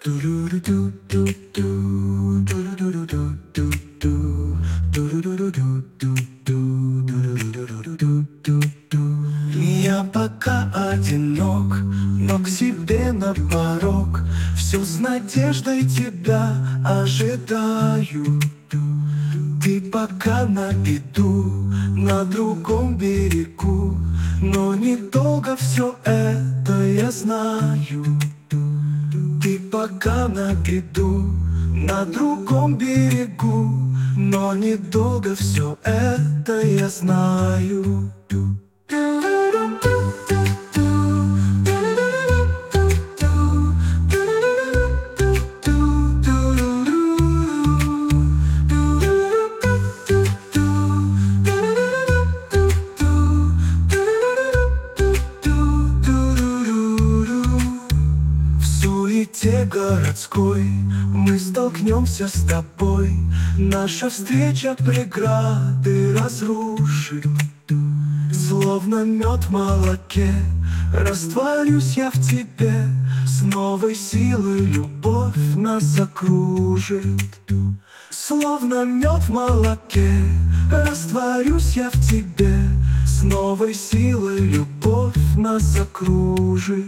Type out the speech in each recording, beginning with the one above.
Я пока одинок, но к себе на порог все с надеждой тебя ожидаю. Ты пока на беду, на другом берегу, но недолго все это я знаю. Ты пока на беду, на другом берегу, но недолго все это я знаю. Городской мы столкнемся с тобой, наша встреча преграды разрушит. Словно мед в молоке растворюсь я в тебе, с новой силой любовь нас окружит. Словно мед в молоке растворюсь я в тебе, с новой силой любовь нас окружит.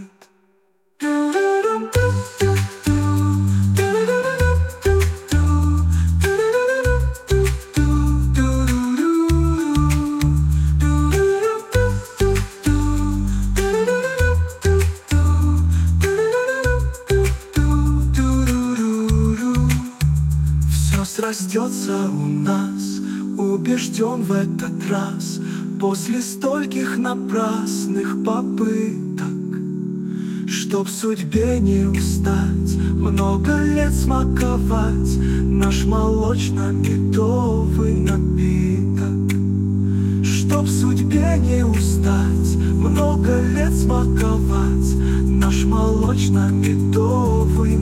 Срастется у нас, убежден в этот раз, после стольких напрасных попыток. Чтоб судьбе не устать, много лет смаковать наш молочно-медовый напиток. Чтоб судьбе не устать, много лет смаковать наш молочно-медовый